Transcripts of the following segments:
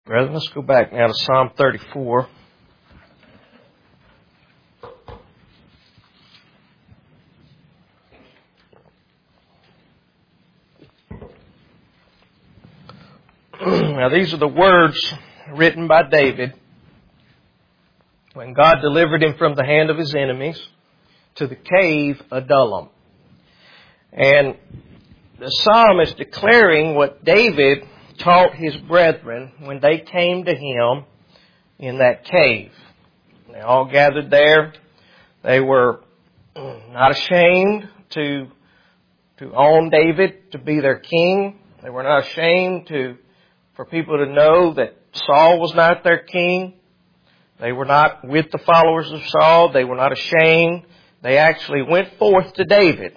Brethren, let's go back now to Psalm 34. Now these are the words written by David when God delivered him from the hand of his enemies to the cave Adullam. And the psalm is declaring what David taught his brethren when they came to him in that cave. They all gathered there. They were not ashamed to own David to be their king. They were not ashamed for people to know that Saul was not their king. They were not with the followers of Saul. They were not ashamed. They actually went forth to David.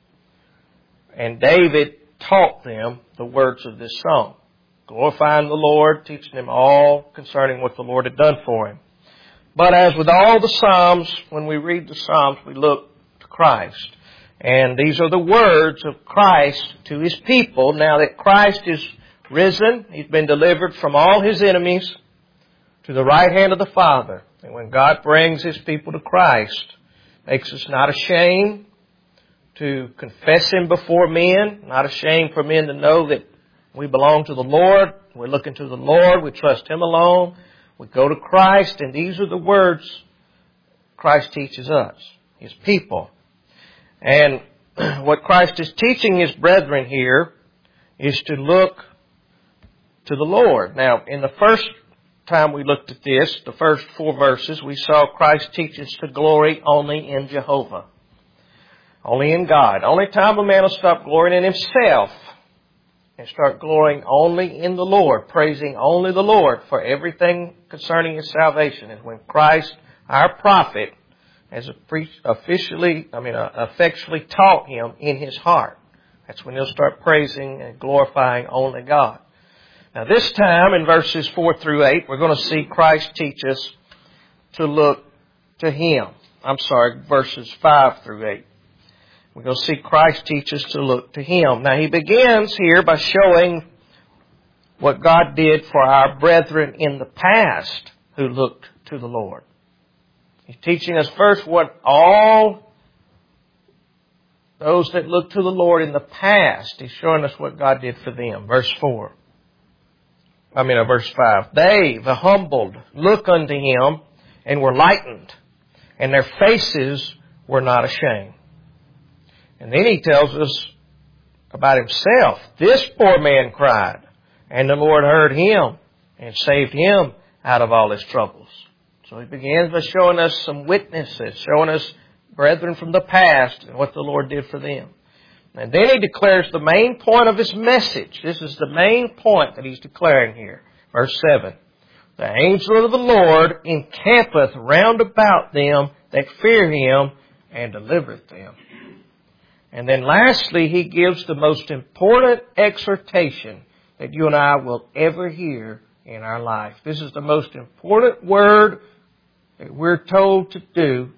And David taught them the words of this song, glorifying the Lord, teaching them all concerning what the Lord had done for him. But as with all the Psalms, when we read the Psalms, we look to Christ. And these are the words of Christ to His people. Now that Christ is risen, He's been delivered from all His enemies to the right hand of the Father. And when God brings His people to Christ, makes us not ashamed to confess Him before men, not ashamed for men to know that we belong to the Lord. We're looking to the Lord. We trust Him alone. We go to Christ, and these are the words Christ teaches us, His people. And what Christ is teaching His brethren here is to look to the Lord. Now, in the first time we looked at this, the first 4 verses, we saw Christ teach us to glory only in Jehovah. Only in God. Only time a man will stop glorying in himself and start glorying only in the Lord, praising only the Lord for everything concerning His salvation, is when Christ, our prophet, has effectually taught him in his heart. That's when he'll start praising and glorifying only God. Now this time in verses 4 through 8, we're going to see Christ teach us to look to Him. Verses 5 through 8. We're going to see Christ teach us to look to Him. Now He begins here by showing what God did for our brethren in the past who looked to the Lord. He's teaching us first what all those that look to the Lord in the past, He's showing us what God did for them. Verse 5. They, the humbled, look unto Him and were lightened, and their faces were not ashamed. And then He tells us about Himself. This poor man cried, and the Lord heard him and saved him out of all his troubles. So He begins by showing us some witnesses, showing us brethren from the past and what the Lord did for them. And then He declares the main point of His message. This is the main point that He's declaring here. Verse 7. The angel of the Lord encampeth round about them that fear Him and delivereth them. And then lastly, He gives the most important exhortation that you and I will ever hear in our life. This is the most important word that we're told to do,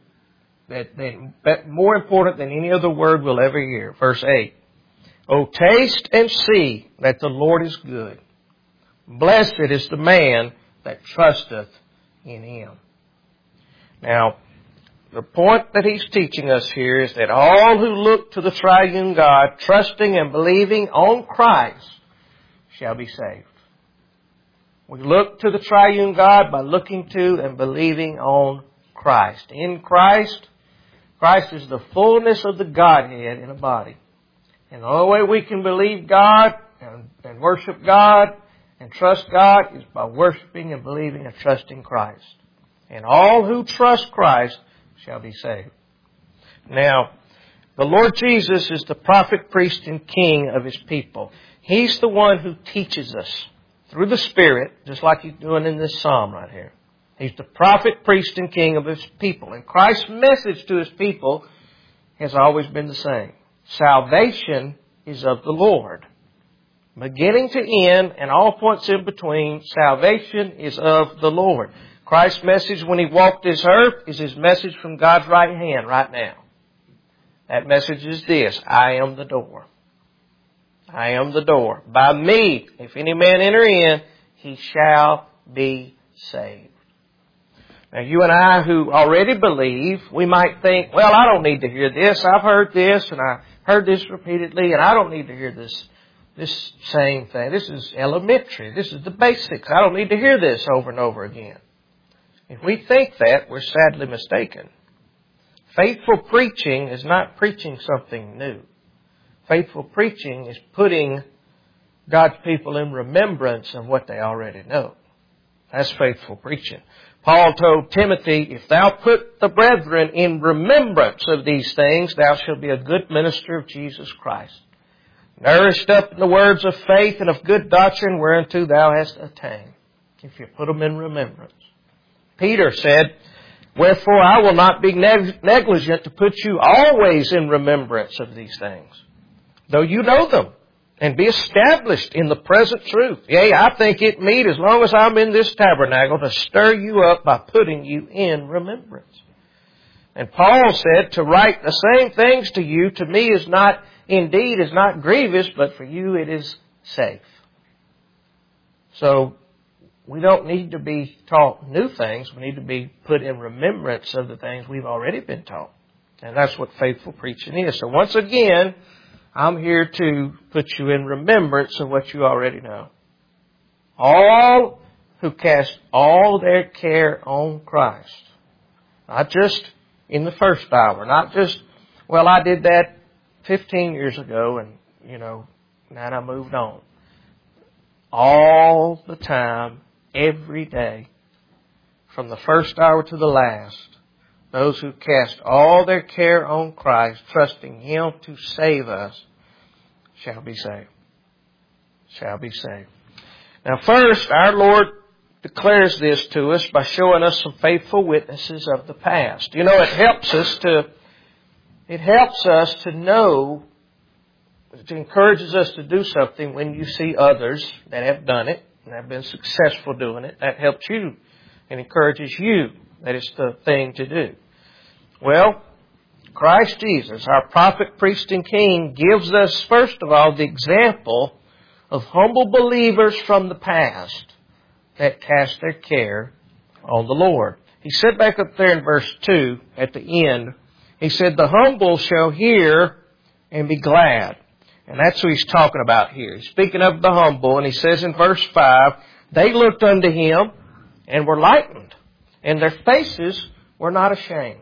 that more important than any other word we'll ever hear. Verse 8. O taste and see that the Lord is good. Blessed is the man that trusteth in Him. Now, the point that He's teaching us here is that all who look to the triune God, trusting and believing on Christ, shall be saved. We look to the triune God by looking to and believing on Christ. In Christ, Christ is the fullness of the Godhead in a body. And the only way we can believe God and worship God and trust God is by worshiping and believing and trusting Christ. And all who trust Christ shall be saved. Now, the Lord Jesus is the prophet, priest, and king of His people. He's the one who teaches us through the Spirit, just like He's doing in this psalm right here. He's the prophet, priest, and king of His people. And Christ's message to His people has always been the same. Salvation is of the Lord. Beginning to end and all points in between, salvation is of the Lord. Christ's message when He walked this earth is His message from God's right hand right now. That message is this: I am the door. I am the door. By me, if any man enter in, he shall be saved. Now, you and I who already believe, we might think, well, I don't need to hear this. I've heard this, and I've heard this repeatedly, and I don't need to hear this same thing. This is elementary. This is the basics. I don't need to hear this over and over again. If we think that, we're sadly mistaken. Faithful preaching is not preaching something new. Faithful preaching is putting God's people in remembrance of what they already know. That's faithful preaching. Paul told Timothy, if thou put the brethren in remembrance of these things, thou shalt be a good minister of Jesus Christ, nourished up in the words of faith and of good doctrine whereunto thou hast attained, if you put them in remembrance. Peter said, wherefore I will not be negligent to put you always in remembrance of these things, though you know them, and be established in the present truth. Yea, I think it meet, as long as I'm in this tabernacle, to stir you up by putting you in remembrance. And Paul said, to write the same things to you, to me is not grievous, but for you it is safe. So, we don't need to be taught new things. We need to be put in remembrance of the things we've already been taught. And that's what faithful preaching is. So once again, I'm here to put you in remembrance of what you already know. All who cast all their care on Christ. Not just in the first hour. Not just, well, I did that 15 years ago and, now I moved on. All the time, every day, from the first hour to the last, those who cast all their care on Christ, trusting Him to save us, shall be saved. Shall be saved. Now first, our Lord declares this to us by showing us some faithful witnesses of the past. It helps us to know, it encourages us to do something when you see others that have done it and have been successful doing it. That helps you and encourages you that it's the thing to do. Well, Christ Jesus, our prophet, priest, and king, gives us, first of all, the example of humble believers from the past that cast their care on the Lord. He said back up there in verse 2 at the end, He said, the humble shall hear and be glad. And that's who He's talking about here. He's speaking of the humble, and He says in verse 5, they looked unto Him and were lightened, and their faces were not ashamed.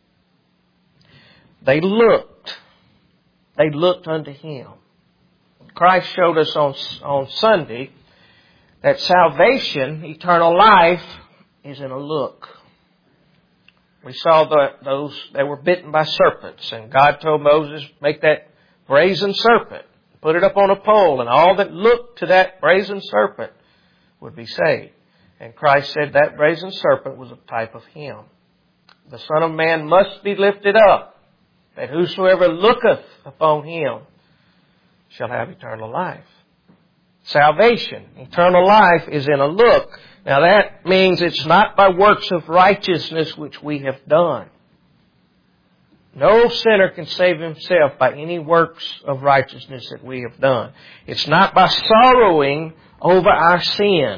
They looked unto Him. Christ showed us on Sunday that salvation, eternal life, is in a look. We saw those that were bitten by serpents, and God told Moses, make that brazen serpent, put it up on a pole, and all that looked to that brazen serpent would be saved. And Christ said that brazen serpent was a type of Him. The Son of Man must be lifted up, that whosoever looketh upon Him shall have eternal life. Salvation, eternal life, is in a look. Now that means it's not by works of righteousness which we have done. No sinner can save himself by any works of righteousness that we have done. It's not by sorrowing over our sin.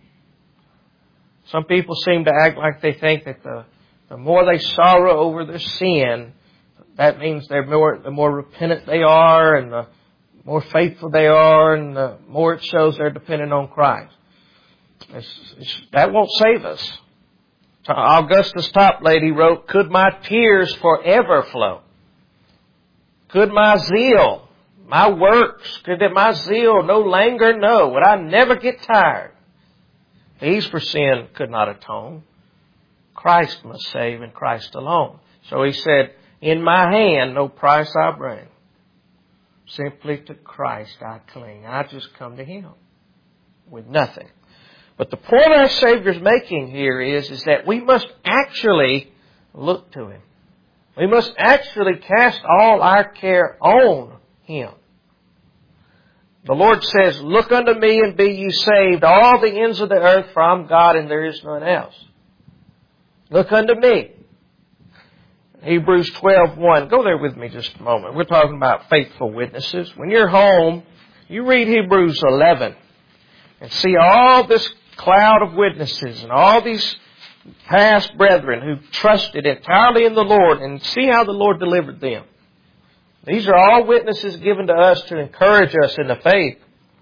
Some people seem to act like they think that the more they sorrow over their sin, that means the more repentant they are and the more faithful they are and the more it shows they're dependent on Christ. That won't save us. Augustus Toplady wrote, could my tears forever flow? Could my zeal, my works, could my zeal no longer know? Would I never get tired? These for sin could not atone. Christ must save and Christ alone. So he said, in my hand no price I bring. Simply to Christ I cling. I just come to Him with nothing. But the point our Savior's making here is that we must actually look to Him. We must actually cast all our care on Him. The Lord says, look unto me and be ye saved, all the ends of the earth, for I'm God and there is none else. Look unto me. Hebrews 12:1. Go there with me just a moment. We're talking about faithful witnesses. When you're home, you read Hebrews 11 and see all this cloud of witnesses and all these past brethren who trusted entirely in the Lord, and see how the Lord delivered them. These are all witnesses given to us to encourage us in the faith.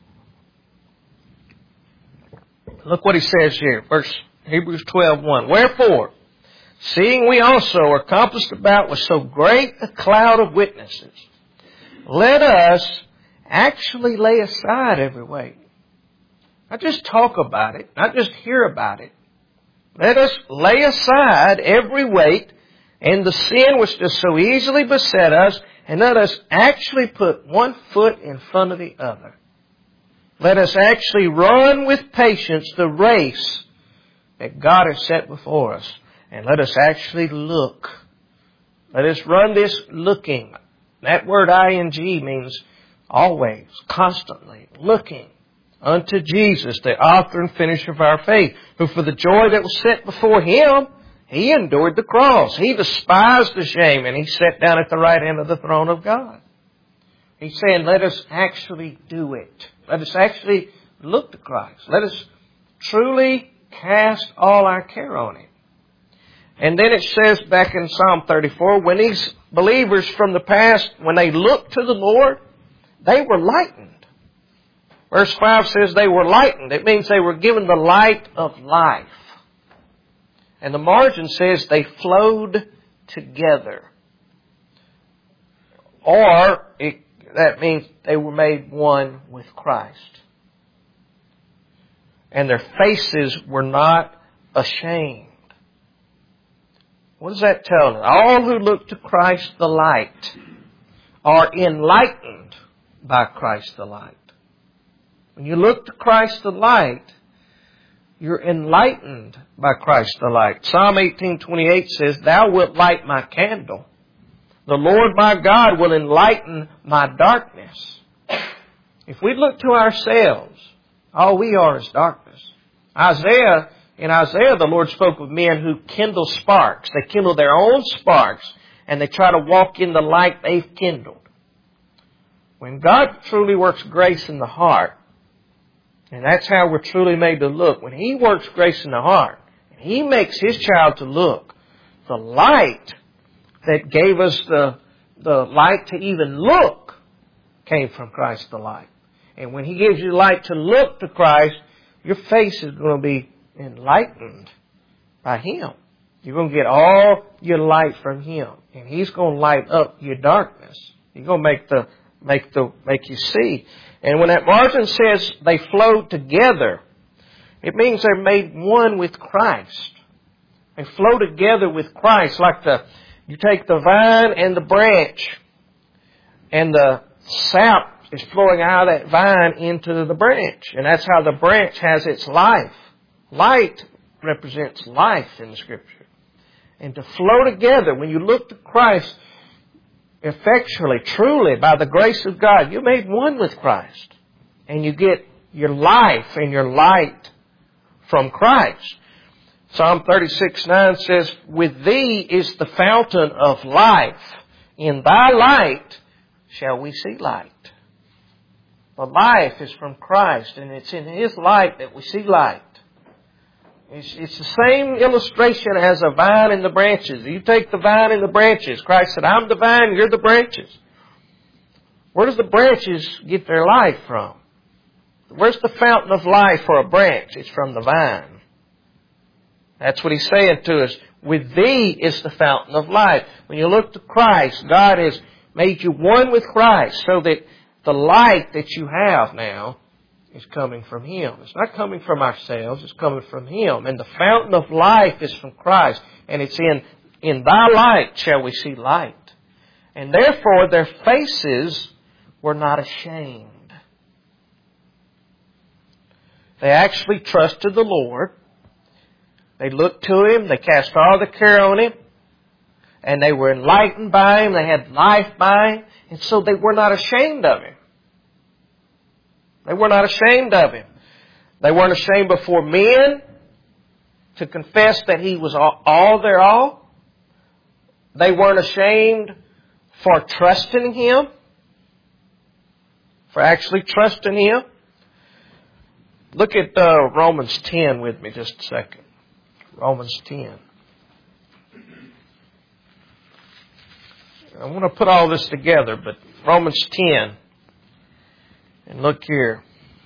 Look what he says here, Hebrews 12:1. Wherefore, seeing we also are compassed about with so great a cloud of witnesses, let us actually lay aside every weight. Not just talk about it, not just hear about it. Let us lay aside every weight and the sin which does so easily beset us, and let us actually put one foot in front of the other. Let us actually run with patience the race that God has set before us. And let us actually look. Let us run this looking. That word ing means always, constantly, looking unto Jesus, the author and finisher of our faith, who for the joy that was set before Him, He endured the cross. He despised the shame, and He sat down at the right hand of the throne of God. He's saying, let us actually do it. Let us actually look to Christ. Let us truly cast all our care on Him. And then it says back in Psalm 34, when these believers from the past, when they looked to the Lord, they were lightened. Verse 5 says they were lightened. It means they were given the light of life. And the margin says they flowed together. Or that means they were made one with Christ. And their faces were not ashamed. What does that tell us? All who look to Christ the light are enlightened by Christ the light. When you look to Christ the light, you're enlightened by Christ the light. Psalm 18:28 says, Thou wilt light my candle. The Lord my God will enlighten my darkness. If we look to ourselves, all we are is darkness. In Isaiah, the Lord spoke of men who kindle sparks. They kindle their own sparks, and they try to walk in the light they've kindled. When God truly works grace in the heart, and that's how we're truly made to look, when He works grace in the heart, and He makes His child to look, the light that gave us the light to even look came from Christ the light. And when He gives you light to look to Christ, your face is going to be enlightened by Him. You're going to get all your light from Him. And He's going to light up your darkness. He's going to make you see. And when that margin says they flow together, it means they're made one with Christ. They flow together with Christ, like you take the vine and the branch, and the sap is flowing out of that vine into the branch. And that's how the branch has its life. Light represents life in the Scripture. And to flow together, when you look to Christ effectually, truly, by the grace of God, you're made one with Christ. And you get your life and your light from Christ. Psalm 36:9 says, With Thee is the fountain of life. In Thy light shall we see light. The life is from Christ, and it's in His light that we see light. It's the same illustration as a vine and the branches. You take the vine and the branches. Christ said, I'm the vine, you're the branches. Where does the branches get their life from? Where's the fountain of life for a branch? It's from the vine. That's what He's saying to us. With Thee is the fountain of life. When you look to Christ, God has made you one with Christ so that the light that you have now is coming from Him. It's not coming from ourselves, it's coming from Him. And the fountain of life is from Christ. And it's in Thy light shall we see light. And therefore their faces were not ashamed. They actually trusted the Lord. They looked to Him. They cast all the care on Him. And they were enlightened by Him. They had life by Him. And so they were not ashamed of Him. They were not ashamed of Him. They weren't ashamed before men to confess that He was all their all. They weren't ashamed for trusting Him. For actually trusting Him. Look at Romans 10 with me just a second. Romans 10. I want to put all this together, but Romans 10. And look here.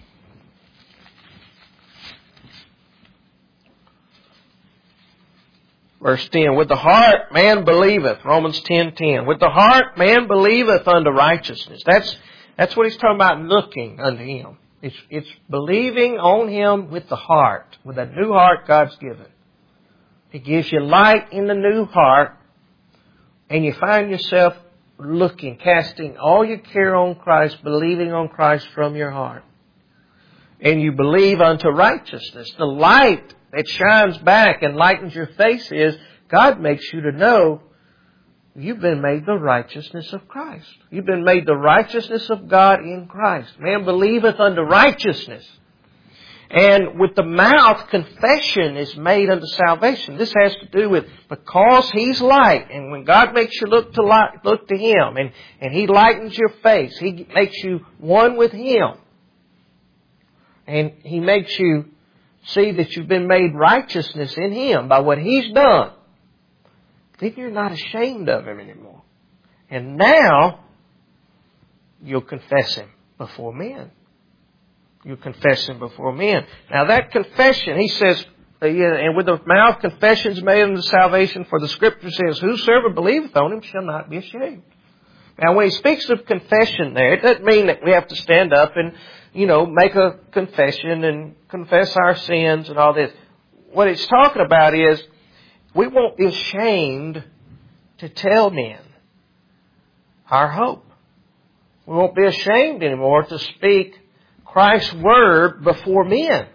Verse 10, with the heart man believeth, Romans 10:10. With the heart man believeth unto righteousness. That's what he's talking about, looking unto Him. It's believing on Him with the heart, with that new heart God's given. He gives you light in the new heart, and you find yourself looking, casting all your care on Christ, believing on Christ from your heart. And you believe unto righteousness. The light that shines back and lightens your face is God makes you to know you've been made the righteousness of Christ. You've been made the righteousness of God in Christ. Man believeth unto righteousness. And with the mouth, confession is made unto salvation. This has to do with because He's light, and when God makes you look to Him, and He lightens your face, He makes you one with Him. And He makes you see that you've been made righteousness in Him by what He's done. Then you're not ashamed of Him anymore. And now, you'll confess Him before men. You'll confess Him before men. Now that confession, he says, and with the mouth confession is made unto salvation, for the Scripture says, whosoever believeth on Him shall not be ashamed. Now when he speaks of confession there, it doesn't mean that we have to stand up and, make a confession and confess our sins and all this. What it's talking about is we won't be ashamed to tell men our hope. We won't be ashamed anymore to speak Christ's Word before men.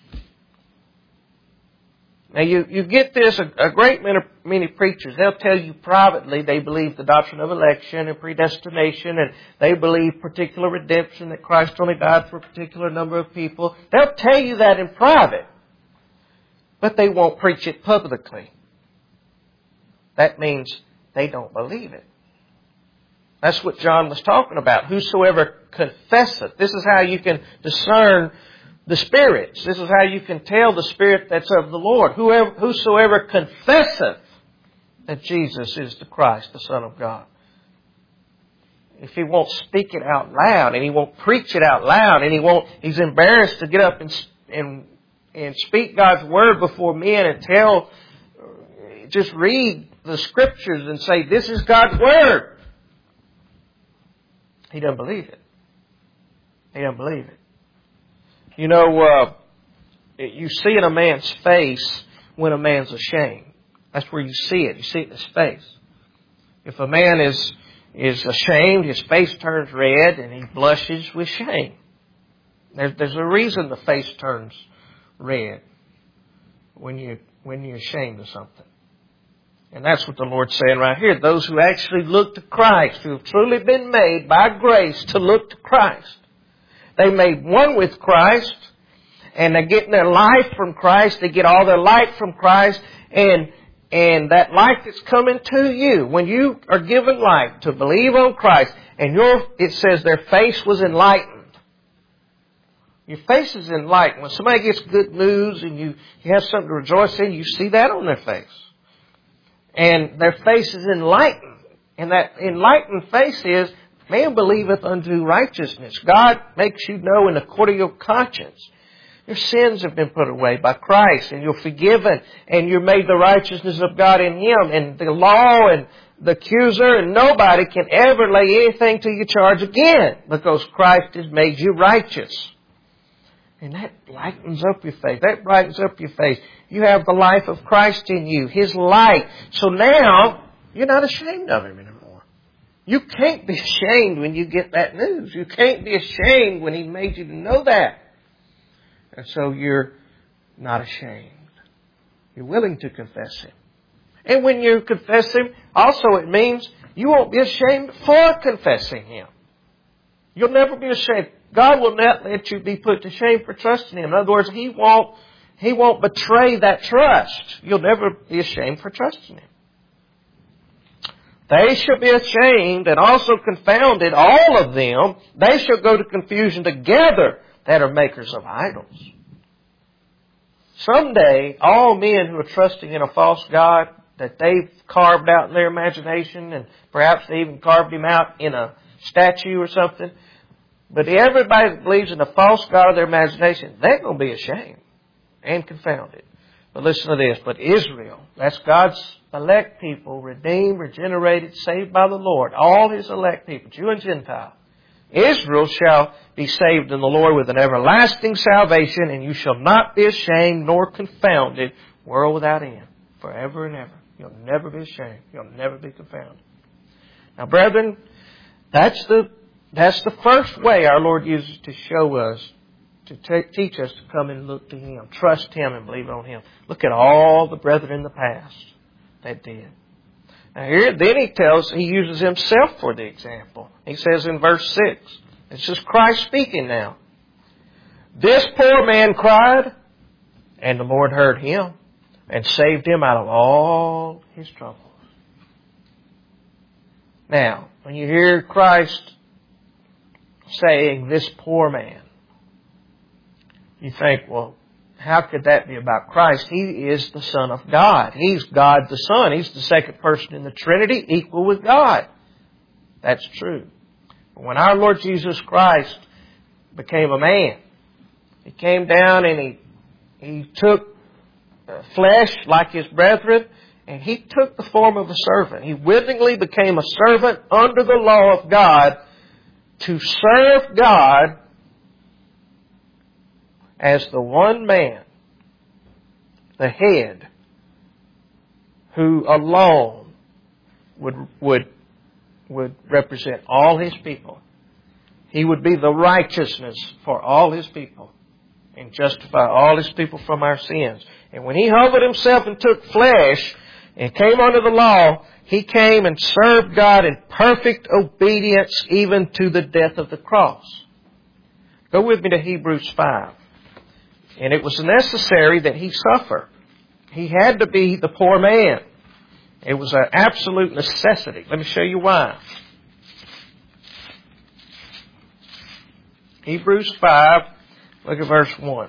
Now you get this, a great many preachers, they'll tell you privately they believe the doctrine of election and predestination, and they believe particular redemption, that Christ only died for a particular number of people. They'll tell you that in private, but they won't preach it publicly. That means they don't believe it. That's what John was talking about. Whosoever confesseth. This is how you can discern the spirits. This is how you can tell the spirit that's of the Lord. Whosoever confesseth that Jesus is the Christ, the Son of God. If he won't speak it out loud, and he won't preach it out loud, and he's embarrassed to get up and speak God's Word before men and just read the Scriptures and say, this is God's Word. He doesn't believe it. He doesn't believe it. You see in a man's face when a man's ashamed. That's where you see it. You see it in his face. If a man is ashamed, his face turns red and he blushes with shame. There's a reason the face turns red when you're ashamed of something. And that's what the Lord's saying right here. Those who actually look to Christ, who have truly been made by grace to look to Christ. They made one with Christ, and they're getting their life from Christ. They get all their light from Christ, and that life that's coming to you, when you are given life to believe on Christ, and it says their face was enlightened. Your face is enlightened. When somebody gets good news and you have something to rejoice in, you see that on their face. And their face is enlightened. And that enlightened face is, man believeth unto righteousness. God makes you know in the court of your conscience. Your sins have been put away by Christ, and you're forgiven, and you're made the righteousness of God in Him. And the law and the accuser and nobody can ever lay anything to your charge again, because Christ has made you righteous. And that lightens up your face. That brightens up your face. You have the life of Christ in you, His light. So now, you're not ashamed of Him anymore. You can't be ashamed when you get that news. You can't be ashamed when He made you to know that. And so you're not ashamed. You're willing to confess Him. And when you confess Him, also it means you won't be ashamed for confessing Him. You'll never be ashamed. God will not let you be put to shame for trusting Him. In other words, He won't betray that trust. You'll never be ashamed for trusting Him. They shall be ashamed and also confounded, all of them. They shall go to confusion together that are makers of idols. Someday, all men who are trusting in a false god that they've carved out in their imagination, and perhaps they even carved him out in a statue or something, but everybody that believes in a false god of their imagination, they're going to be ashamed and confounded. But listen to this. But Israel, that's God's elect people, redeemed, regenerated, saved by the Lord. All His elect people, Jew and Gentile. Israel shall be saved in the Lord with an everlasting salvation, and you shall not be ashamed nor confounded, world without end, forever and ever. You'll never be ashamed. You'll never be confounded. Now, brethren, that's the first way our Lord uses to show us, to teach us to come and look to Him, trust Him and believe on Him. Look at all the brethren in the past that did. Now here, then He uses Himself for the example. He says in verse 6, this is Christ speaking now. This poor man cried, and the Lord heard him and saved him out of all his troubles. Now, when you hear Christ saying, this poor man, you think, well, how could that be about Christ? He is the Son of God. He's God the Son. He's the second person in the Trinity, equal with God. That's true. When our Lord Jesus Christ became a man, He came down and He took flesh like His brethren, and He took the form of a servant. He willingly became a servant under the law of God to serve God as the one man, the head, who alone would represent all His people. He would be the righteousness for all His people and justify all His people from our sins. And when He humbled Himself and took flesh and came under the law, He came and served God in perfect obedience even to the death of the cross. Go with me to Hebrews 5. And it was necessary that He suffer. He had to be the poor man. It was an absolute necessity. Let me show you why. Hebrews 5, look at verse 1.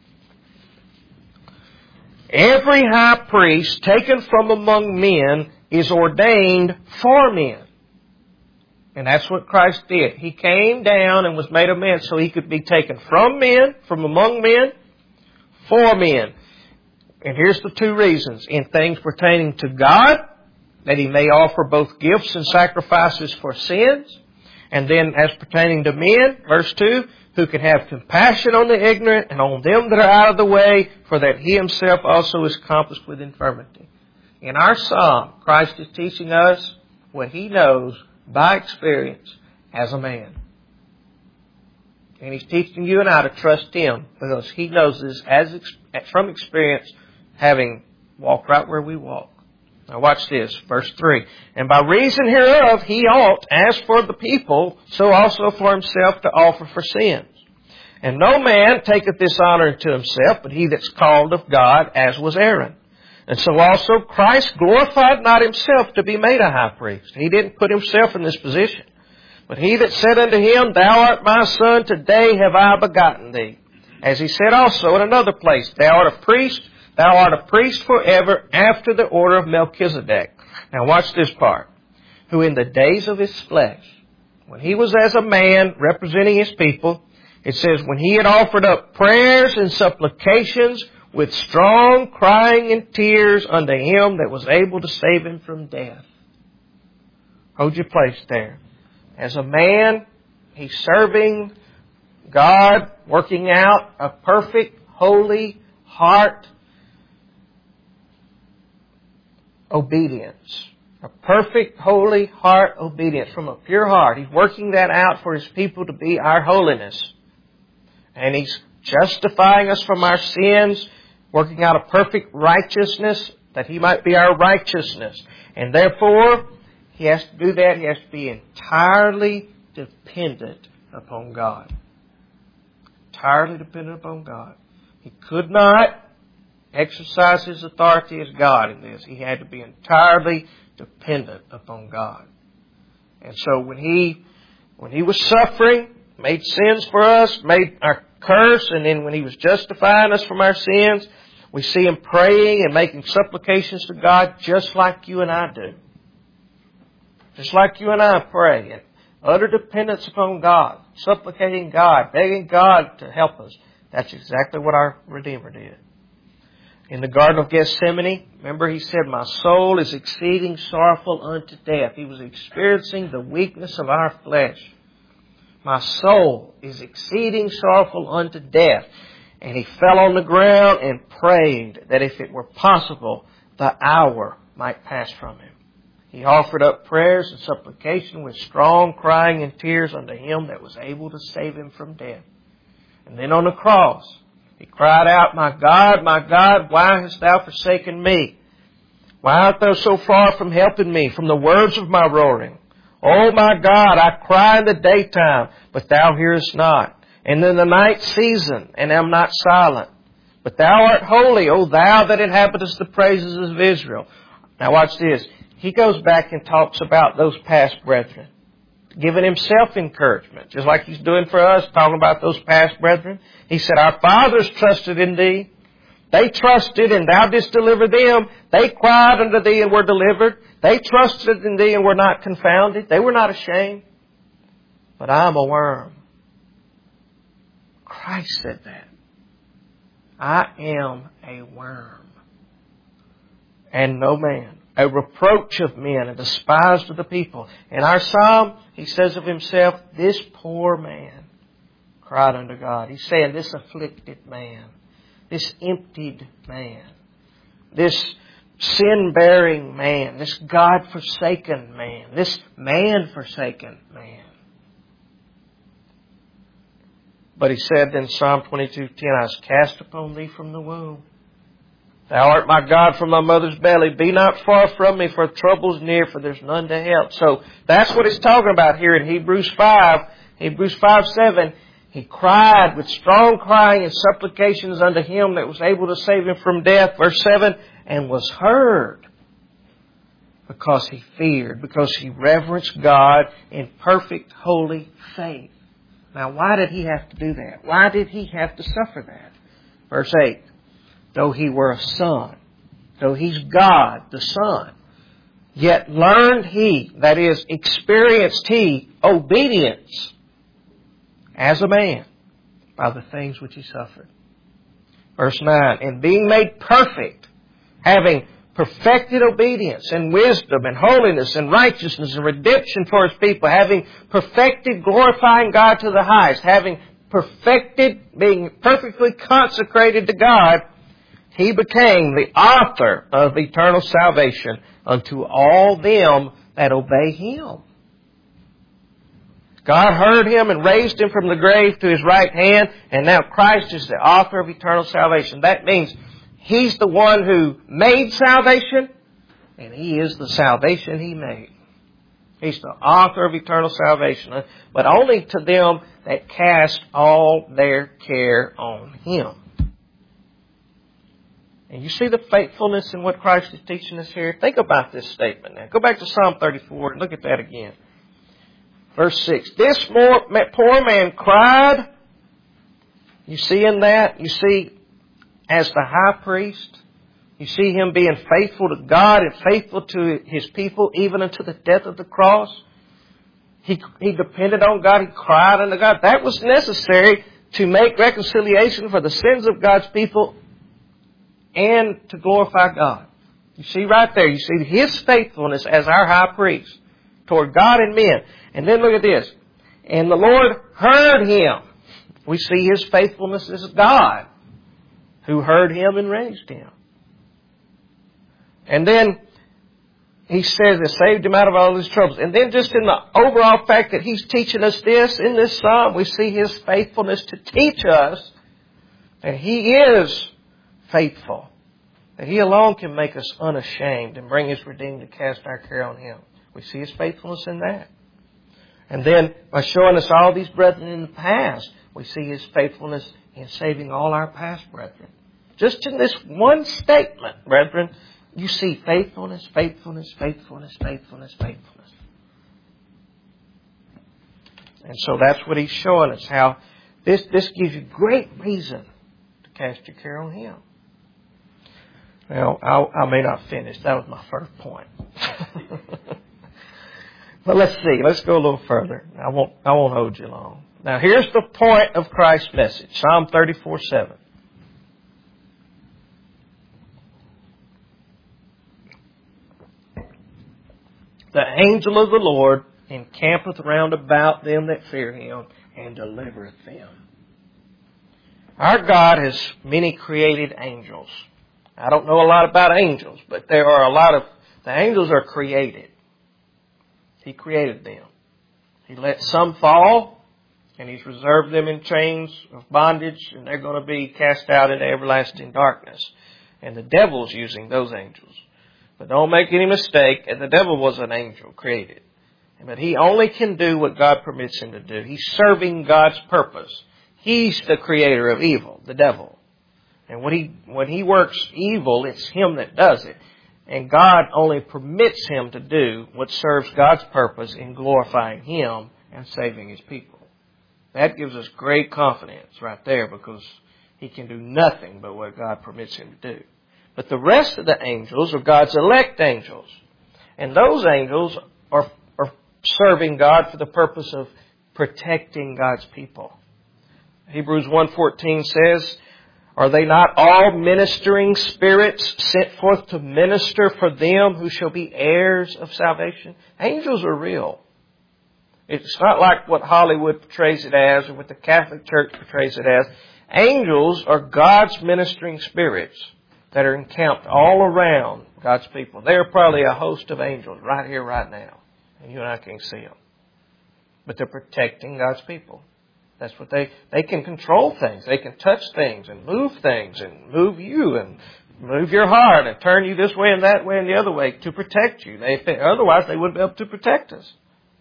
Every high priest taken from among men is ordained for men. And that's what Christ did. He came down and was made a man so He could be taken from men, from among men, for men. And here's the two reasons. In things pertaining to God, that He may offer both gifts and sacrifices for sins. And then as pertaining to men, verse 2, who can have compassion on the ignorant and on them that are out of the way, for that He Himself also is compassed with infirmity. In our psalm, Christ is teaching us what He knows by experience as a man. And He's teaching you and I to trust Him because He knows this from experience, having walked right where we walk. Now watch this, verse 3. And by reason hereof He ought, as for the people, so also for Himself to offer for sins. And no man taketh this honor unto himself, but he that's called of God, as was Aaron. And so also Christ glorified not Himself to be made a high priest. He didn't put Himself in this position. But He that said unto him, Thou art my son, today have I begotten thee. As He said also in another place, Thou art a priest forever after the order of Melchizedek. Now watch this part. Who in the days of His flesh, when He was as a man representing His people, it says, when He had offered up prayers and supplications with strong crying and tears unto Him that was able to save him from death. Hold your place there. As a man, He's serving God, working out a perfect, holy heart obedience. A perfect, holy heart obedience from a pure heart. He's working that out for His people to be our holiness. And He's justifying us from our sins, working out a perfect righteousness that He might be our righteousness. And therefore, He has to do that. He has to be entirely dependent upon God. Entirely dependent upon God. He could not exercise His authority as God in this. He had to be entirely dependent upon God. And so when He was suffering, made sins for us, made our curse, and then when He was justifying us from our sins, We see him praying and making supplications to God just like you and I do. Just like you and I pray in utter dependence upon God, supplicating God, begging God to help us. That's exactly what our Redeemer did. In the Garden of Gethsemane, remember he said, my soul is exceeding sorrowful unto death. He was experiencing the weakness of our flesh. My soul is exceeding sorrowful unto death. And he fell on the ground and prayed that if it were possible, the hour might pass from him. He offered up prayers and supplication with strong crying and tears unto him that was able to save him from death. And then on the cross, he cried out, my God, why hast thou forsaken me? Why art thou so far from helping me from the words of my roaring? Oh my God, I cry in the daytime, but thou hearest not. And in the night season, and am not silent. But thou art holy, O thou that inhabitest the praises of Israel. Now watch this. He goes back and talks about those past brethren, giving himself encouragement, just like he's doing for us, talking about those past brethren. He said, our fathers trusted in thee. They trusted and thou didst deliver them. They cried unto thee and were delivered. They trusted in thee and were not confounded. They were not ashamed. But I am a worm. Christ said that. I am a worm and no man, a reproach of men and despised of the people. In our psalm, he says of himself, this poor man cried unto God. He's saying this afflicted man, this emptied man, this sin-bearing man, this God-forsaken man, this man-forsaken man. But he said in Psalm 22:10, I was cast upon thee from the womb. Thou art my God from my mother's belly. Be not far from me, for trouble's near, for there's none to help. So that's what he's talking about here in Hebrews 5. Hebrews 5:7. He cried with strong crying and supplications unto him that was able to save him from death. Verse 7, and was heard because he feared, because he reverenced God in perfect holy faith. Now, why did he have to do that? Why did he have to suffer that? Verse 8, though he were a son, though he's God, the Son, yet learned he, that is, experienced he, obedience as a man by the things which he suffered. Verse 9, and being made perfect, having perfected obedience and wisdom and holiness and righteousness and redemption for his people, having perfected glorifying God to the highest, having perfected being perfectly consecrated to God, he became the author of eternal salvation unto all them that obey him. God heard him and raised him from the grave to his right hand, and now Christ is the author of eternal salvation. That means he's the one who made salvation, and he is the salvation he made. He's the author of eternal salvation, but only to them that cast all their care on him. And you see the faithfulness in what Christ is teaching us here? Think about this statement now. Go back to Psalm 34 and look at that again. Verse 6. This poor man cried. You see in that? You see as the high priest. You see him being faithful to God and faithful to his people even unto the death of the cross. He depended on God. He cried unto God. That was necessary to make reconciliation for the sins of God's people and to glorify God. You see right there, you see his faithfulness as our high priest toward God and men. And then look at this. And the Lord heard him. We see his faithfulness as God who heard him and raised him. And then he says it saved him out of all his troubles. And then just in the overall fact that he's teaching us this in this psalm, we see his faithfulness to teach us that he is faithful. That he alone can make us unashamed and bring his redeemed to cast our care on him. We see his faithfulness in that. And then by showing us all these brethren in the past, we see his faithfulness in saving all our past brethren. Just in this one statement, brethren, you see faithfulness, faithfulness, faithfulness, faithfulness, faithfulness. And so that's what he's showing us, how this gives you great reason to cast your care on him. Well, I may not finish. That was my first point. But let's see. Let's go a little further. I won't hold you long. Now, here's the point of Christ's message. Psalm 34:7. The angel of the Lord encampeth round about them that fear Him, and delivereth them. Our God has many created angels. I don't know a lot about angels, but there are the angels are created. He created them. He let some fall, and He's reserved them in chains of bondage, and they're going to be cast out into everlasting darkness. And the devil's using those angels. But don't make any mistake, the devil was an angel created. But he only can do what God permits him to do. He's serving God's purpose. He's the creator of evil, the devil. And when he works evil, it's him that does it. And God only permits him to do what serves God's purpose in glorifying Him and saving His people. That gives us great confidence right there, because he can do nothing but what God permits him to do. But the rest of the angels are God's elect angels. And those angels are serving God for the purpose of protecting God's people. Hebrews 1:14 says, are they not all ministering spirits sent forth to minister for them who shall be heirs of salvation? Angels are real. It's not like what Hollywood portrays it as or what the Catholic Church portrays it as. Angels are God's ministering spirits that are encamped all around God's people. They are probably a host of angels right here, right now. And you and I can't see them. But they're protecting God's people. That's what they can control things. They can touch things and move you and move your heart and turn you this way and that way and the other way to protect you. Otherwise, they wouldn't be able to protect us.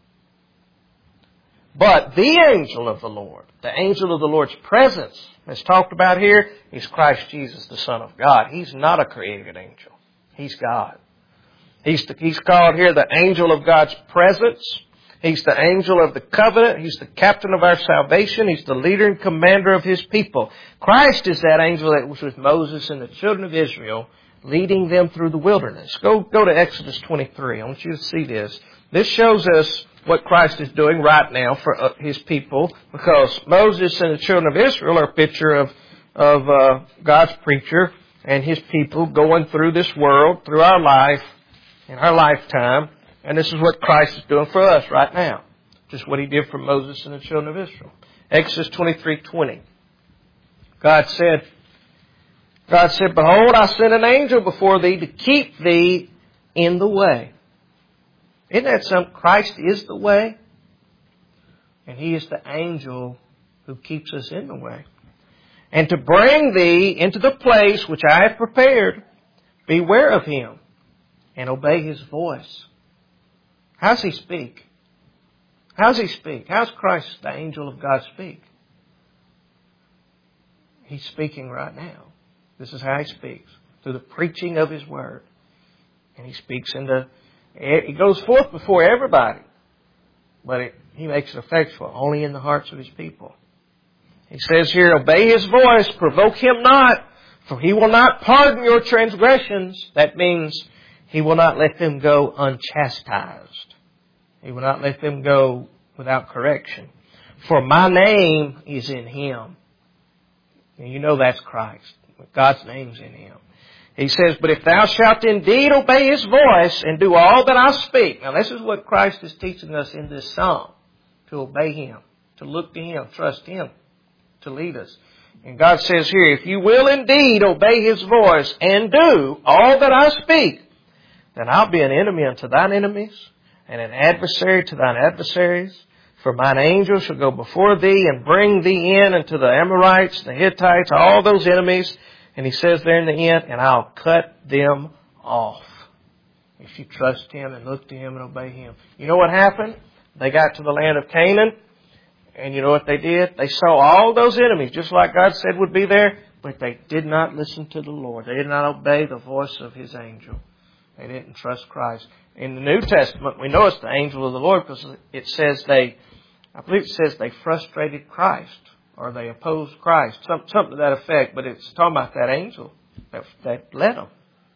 But the angel of the Lord's presence, as talked about here, is Christ Jesus, the Son of God. He's not a created angel. He's God. He's called here the angel of God's presence. He's the angel of the covenant. He's the captain of our salvation. He's the leader and commander of His people. Christ is that angel that was with Moses and the children of Israel, leading them through the wilderness. Go to Exodus 23. I want you to see this. This shows us what Christ is doing right now for His people, because Moses and the children of Israel are a picture of God's preacher and His people going through this world, through our life, in our lifetime. And this is what Christ is doing for us right now. Just what He did for Moses and the children of Israel. Exodus 23:20. God said, behold, I send an angel before thee to keep thee in the way. Isn't that something? Christ is the way. And He is the angel who keeps us in the way. And to bring thee into the place which I have prepared. Beware of Him and obey His voice. How's He speak? How's He speak? How's Christ, the angel of God, speak? He's speaking right now. This is how He speaks. Through the preaching of His Word. And He speaks He goes forth before everybody. But He makes it effectual only in the hearts of His people. He says here, obey His voice, provoke Him not, for He will not pardon your transgressions. That means He will not let them go unchastised. He will not let them go without correction. For my name is in Him. And you know that's Christ. God's name's in Him. He says, but if thou shalt indeed obey His voice and do all that I speak. Now this is what Christ is teaching us in this psalm. To obey Him. To look to Him. Trust Him. To lead us. And God says here, if you will indeed obey His voice and do all that I speak, then I'll be an enemy unto thine enemies, and an adversary to thine adversaries. For mine angel shall go before thee, and bring thee in unto the Amorites, the Hittites, all those enemies. And He says there in the end, and I'll cut them off. If you trust Him and look to Him and obey Him. You know what happened? They got to the land of Canaan, and you know what they did? They saw all those enemies, just like God said would be there, but they did not listen to the Lord. They did not obey the voice of His angel. They didn't trust Christ. In the New Testament, we know it's the angel of the Lord because it says they frustrated Christ or they opposed Christ. Something to that effect, but it's talking about that angel that led them.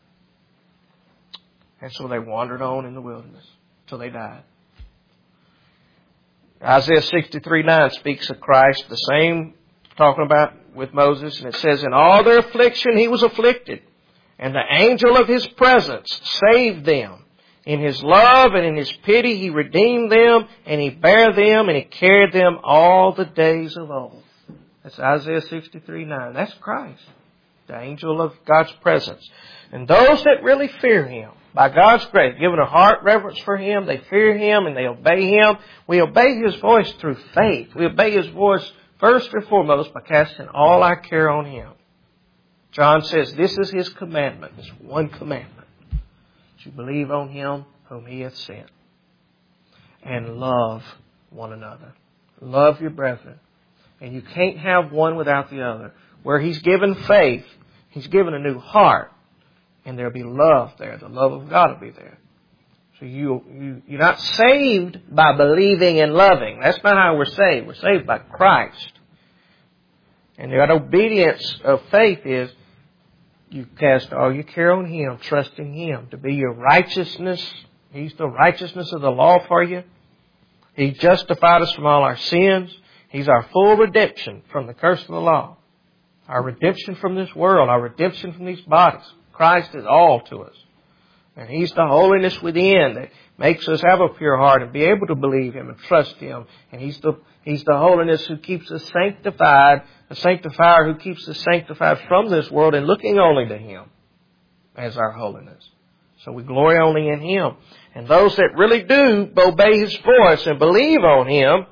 And so they wandered on in the wilderness till they died. Isaiah 63:9 speaks of Christ, the same talking about with Moses, and it says, in all their affliction he was afflicted, and the angel of his presence saved them. In his love and in his pity he redeemed them, and he bare them, and he carried them all the days of old. That's Isaiah 63:9. That's Christ, the angel of God's presence. And those that really fear Him, by God's grace, given a heart reverence for Him, they fear Him and they obey Him. We obey His voice through faith. We obey His voice first and foremost by casting all our care on Him. John says this is His commandment. It's one commandment. To believe on Him whom He hath sent. And love one another. Love your brethren. And you can't have one without the other. Where He's given faith, He's given a new heart. And there'll be love there. The love of God will be there. So you're not saved by believing and loving. That's not how we're saved. We're saved by Christ. And that obedience of faith is you cast all your care on Him, trusting Him to be your righteousness. He's the righteousness of the law for you. He justified us from all our sins. He's our full redemption from the curse of the law. Our redemption from this world, our redemption from these bodies. Christ is all to us. And He's the holiness within that makes us have a pure heart and be able to believe Him and trust Him. And He's the holiness who keeps us sanctified, a sanctifier who keeps us sanctified from this world and looking only to Him as our holiness. So we glory only in Him. And those that really do obey His voice and believe on Him,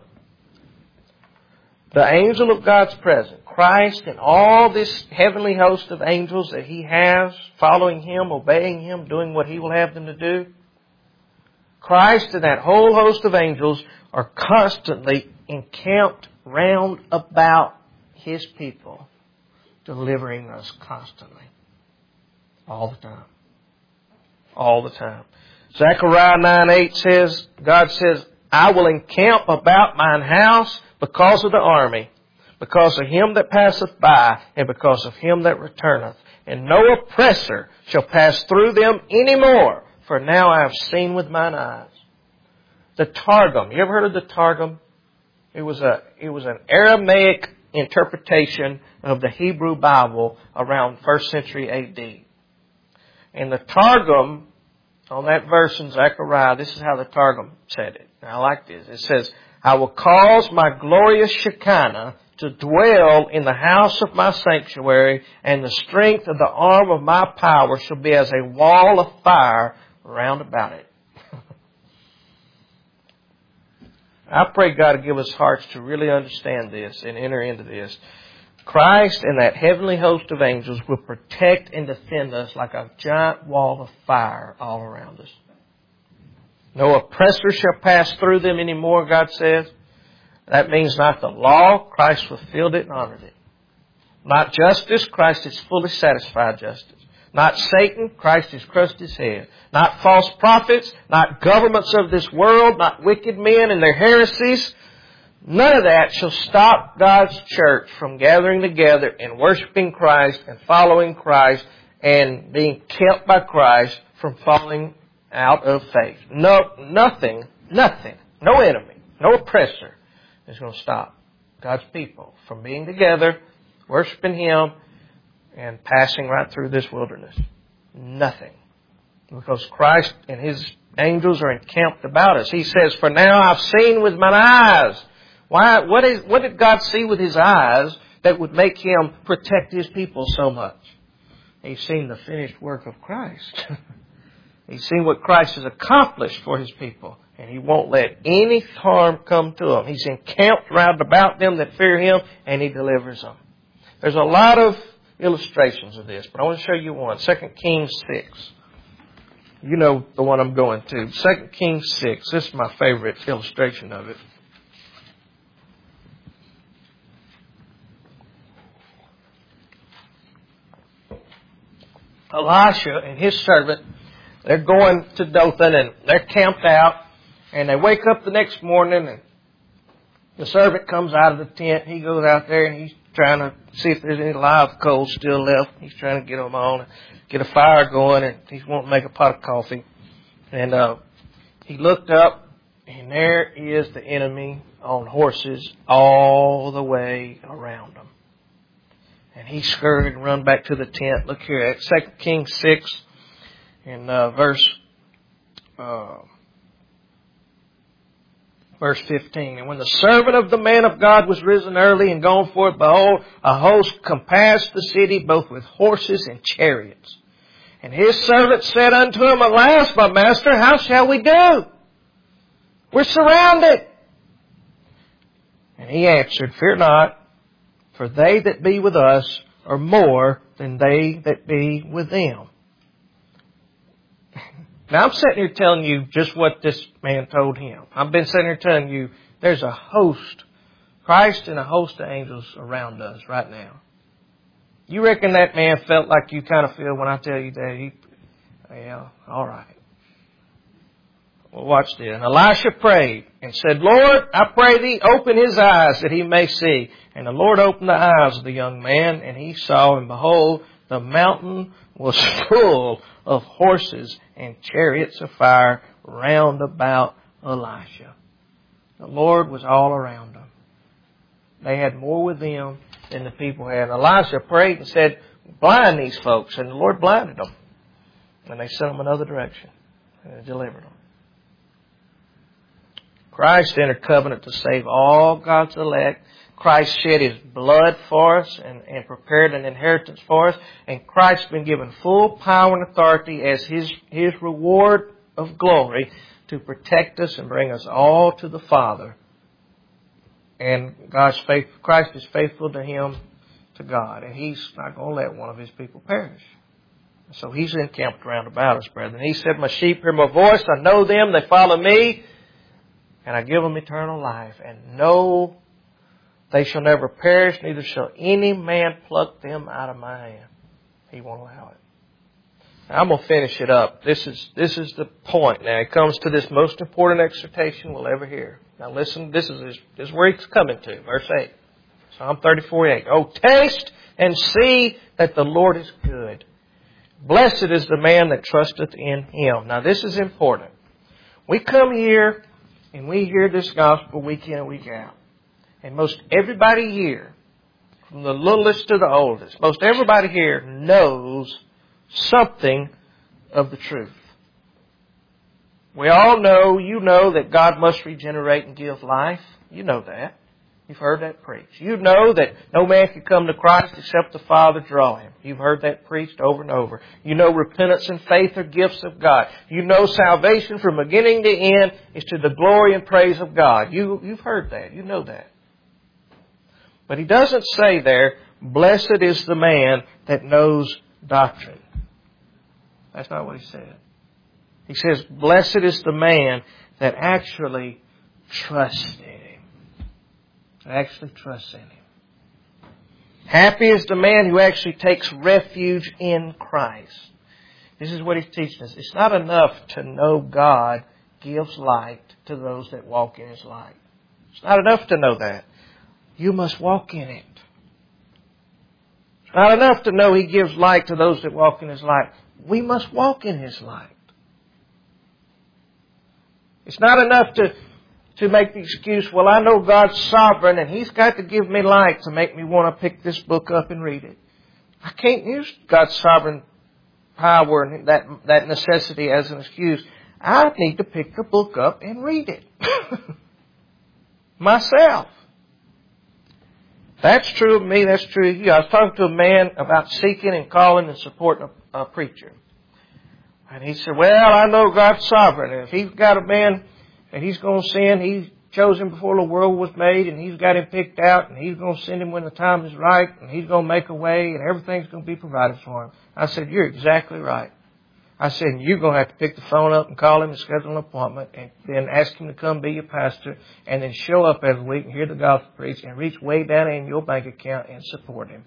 the angel of God's presence, Christ and all this heavenly host of angels that He has, following Him, obeying Him, doing what He will have them to do, Christ and that whole host of angels are constantly encamped round about His people, delivering us constantly. All the time. All the time. Zechariah 9:8 says, God says, I will encamp about mine house because of the army, because of him that passeth by, and because of him that returneth. And no oppressor shall pass through them any more, for now I have seen with mine eyes. The Targum. You ever heard of the Targum? It was an Aramaic interpretation of the Hebrew Bible around 1st century A.D. And the Targum, on that verse in Zechariah, this is how the Targum said it. Now, I like this. It says, I will cause my glorious Shekinah to dwell in the house of my sanctuary, and the strength of the arm of my power shall be as a wall of fire round about it. I pray God to give us hearts to really understand this and enter into this. Christ and that heavenly host of angels will protect and defend us like a giant wall of fire all around us. No oppressor shall pass through them anymore, God says. That means not the law, Christ fulfilled it and honored it. Not justice, Christ has fully satisfied justice. Not Satan, Christ has crushed his head. Not false prophets, not governments of this world, not wicked men and their heresies. None of that shall stop God's church from gathering together and worshiping Christ and following Christ and being kept by Christ from falling out of faith. Nothing, no enemy, no oppressor is going to stop God's people from being together, worshiping Him, and passing right through this wilderness. Nothing. Because Christ and His angels are encamped about us. He says, for now I've seen with mine eyes. Why? What did God see with His eyes that would make Him protect His people so much? He's seen the finished work of Christ. He's seen what Christ has accomplished for His people. And He won't let any harm come to them. He's encamped round about them that fear Him, and He delivers them. There's a lot of illustrations of this, but I want to show you one. 2 Kings 6. You know the one I'm going to. 2 Kings 6. This is my favorite illustration of it. Elisha and his servant, they're going to Dothan and they're camped out, and they wake up the next morning and the servant comes out of the tent. He goes out there and he's trying to see if there's any live coals still left. He's trying to get them on, get a fire going, and he's wanting to make a pot of coffee. And he looked up, and there is the enemy on horses all the way around him. And he scurried and run back to the tent. Look here at 2 Kings 6 in verse 15. And when the servant of the man of God was risen early and gone forth, behold, a host compassed the city both with horses and chariots. And his servant said unto him, Alas, my master, how shall we do? We're surrounded. And he answered, Fear not, for they that be with us are more than they that be with them. Now I'm sitting here telling you just what this man told him. I've been sitting here telling you there's a host, Christ and a host of angels around us right now. You reckon that man felt like you kind of feel when I tell you that? Yeah, all right. Well, watch this. And Elisha prayed and said, Lord, I pray thee, open his eyes that he may see. And the Lord opened the eyes of the young man, and he saw, and behold, the mountain was full of horses and chariots of fire round about Elisha. The Lord was all around them. They had more with them than the people had. Elisha prayed and said, blind these folks. And the Lord blinded them. And they sent them another direction. And delivered them. Christ entered covenant to save all God's elect. Christ shed His blood for us and prepared an inheritance for us. And Christ's been given full power and authority as His reward of glory to protect us and bring us all to the Father. And Christ is faithful to Him, to God. And He's not going to let one of His people perish. So He's encamped round about us, brethren. He said, My sheep hear my voice. I know them. They follow me. And I give them eternal life. And no, they shall never perish, neither shall any man pluck them out of my hand. He won't allow it. Now, I'm going to finish it up. This is the point. Now, it comes to this most important exhortation we'll ever hear. Now, listen, this is where it's coming to. Verse 8. Psalm 34:8. Oh, taste and see that the Lord is good. Blessed is the man that trusteth in Him. Now, this is important. We come here and we hear this gospel week in and week out. And most everybody here, from the littlest to the oldest, most everybody here knows something of the truth. We all know, you know that God must regenerate and give life. You know that. You've heard that preached. You know that no man can come to Christ except the Father draw him. You've heard that preached over and over. You know repentance and faith are gifts of God. You know salvation from beginning to end is to the glory and praise of God. You've heard that. You know that. But he doesn't say there, blessed is the man that knows doctrine. That's not what he said. He says, blessed is the man that actually trusts in Him. Actually trusts in Him. Happy is the man who actually takes refuge in Christ. This is what he's teaching us. It's not enough to know God gives light to those that walk in His light. It's not enough to know that. You must walk in it. It's not enough to know He gives light to those that walk in His light. We must walk in His light. It's not enough to make the excuse, well, I know God's sovereign and He's got to give me light to make me want to pick this book up and read it. I can't use God's sovereign power and that necessity as an excuse. I need to pick the book up and read it. Myself. That's true of me, that's true of you. I was talking to a man about seeking and calling and supporting a preacher. And he said, well, I know God's sovereign. And if He's got a man and He's going to send, He chose him before the world was made, and He's got him picked out, and He's going to send him when the time is right, and He's going to make a way, and everything's going to be provided for him. I said, you're exactly right. I said, you're going to have to pick the phone up and call him and schedule an appointment, and then ask him to come be your pastor, and then show up every week and hear the gospel preached, and reach way down in your bank account and support him.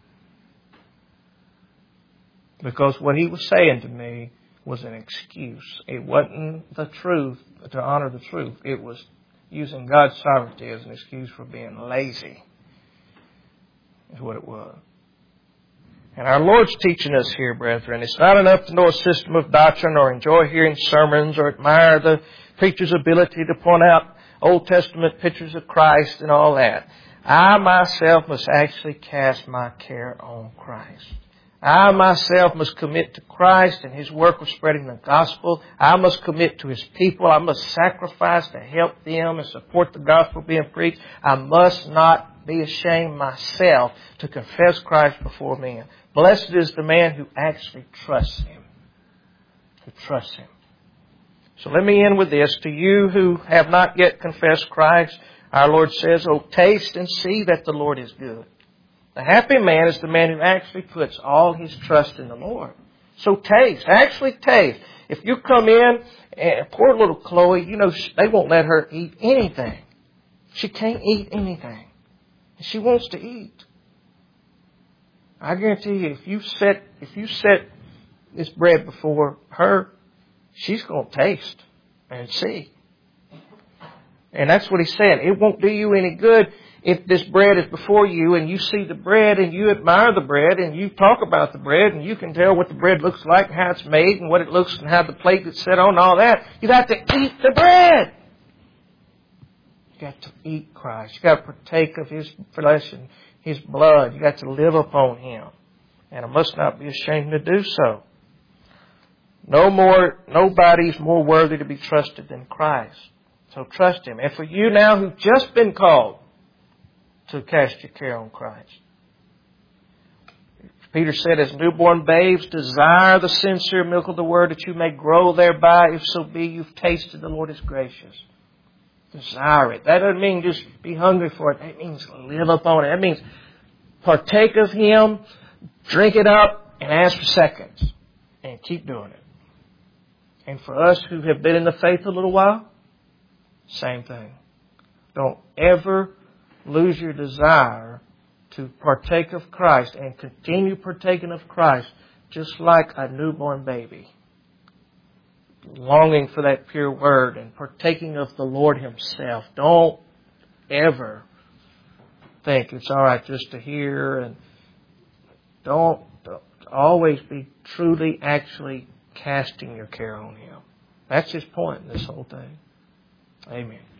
Because what he was saying to me was an excuse. It wasn't the truth, to honor the truth. It was using God's sovereignty as an excuse for being lazy. Is what it was. And our Lord's teaching us here, brethren. It's not enough to know a system of doctrine or enjoy hearing sermons or admire the preacher's ability to point out Old Testament pictures of Christ and all that. I myself must actually cast my care on Christ. I myself must commit to Christ and His work of spreading the gospel. I must commit to His people. I must sacrifice to help them and support the gospel being preached. I must not be ashamed myself to confess Christ before men. Blessed is the man who actually trusts Him. Who trusts Him. So let me end with this. To you who have not yet confessed Christ, our Lord says, "Oh, taste and see that the Lord is good." The happy man is the man who actually puts all his trust in the Lord. So taste. Actually taste. If you come in, and poor little Chloe, they won't let her eat anything. She can't eat anything. She wants to eat. I guarantee you, if you set this bread before her, she's going to taste and see. And that's what He's saying. It won't do you any good if this bread is before you and you see the bread and you admire the bread and you talk about the bread and you can tell what the bread looks like and how it's made and what it looks and how the plate is set on and all that. You got to eat the bread. You got to eat Christ. You got to partake of His flesh and His blood. You got to live upon Him. And I must not be ashamed to do so. Nobody's more worthy to be trusted than Christ. So trust Him. And for you now who've just been called to cast your care on Christ. Peter said, as newborn babes, desire the sincere milk of the Word that you may grow thereby, if so be you've tasted the Lord is gracious. Desire it. That doesn't mean just be hungry for it. That means live upon it. That means partake of Him, drink it up, and ask for seconds. And keep doing it. And for us who have been in the faith a little while, same thing. Don't ever lose your desire to partake of Christ and continue partaking of Christ just like a newborn baby. Longing for that pure Word and partaking of the Lord Himself. Don't ever think it's all right just to hear, and don't always be truly actually casting your care on Him. That's His point in this whole thing. Amen.